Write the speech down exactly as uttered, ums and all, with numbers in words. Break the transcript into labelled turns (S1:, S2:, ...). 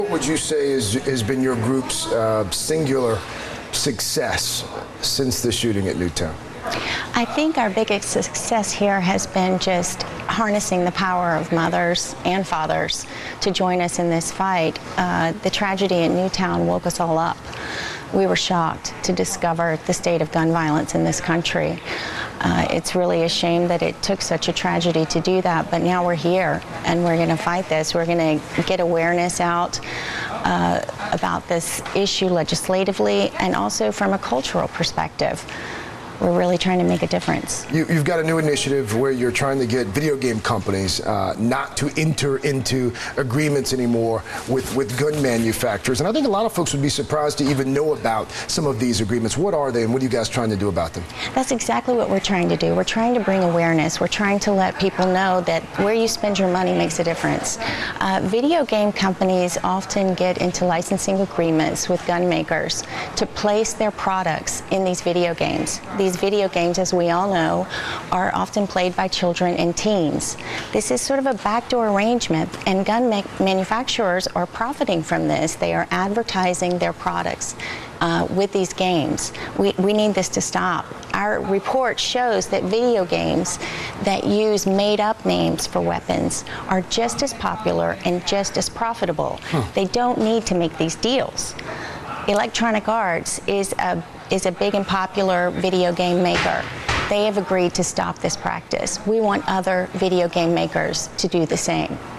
S1: What would you say is, has been your group's uh, singular success since the shooting at Newtown?
S2: I think our biggest success here has been just harnessing the power of mothers and fathers to join us in this fight. Uh, the tragedy at Newtown woke us all up. We were shocked to discover the state of gun violence in this country. Uh, it's really a shame that it took such a tragedy to do that, but now we're here and we're going to fight this. We're going to get awareness out uh, about this issue legislatively and also from a cultural perspective. We're really trying to make a difference.
S1: You, you've got a new initiative where you're trying to get video game companies uh, not to enter into agreements anymore with, with gun manufacturers. And I think a lot of folks would be surprised to even know about some of these agreements. What are they and what are you guys trying to do about them?
S2: That's exactly what we're trying to do. We're trying to bring awareness. We're trying to let people know that where you spend your money makes a difference. Uh, video game companies often get into licensing agreements with gun makers to place their products in these video games. These video games, as we all know, are often played by children and teens. This is sort of a backdoor arrangement, and gun ma manufacturers are profiting from this. They are advertising their products uh, with these games. We, we need this to stop. Our report shows that video games that use made-up names for weapons are just as popular and just as profitable. Huh. They don't need to make these deals. Electronic Arts is a is a big and popular video game maker. They have agreed to stop this practice. We want other video game makers to do the same.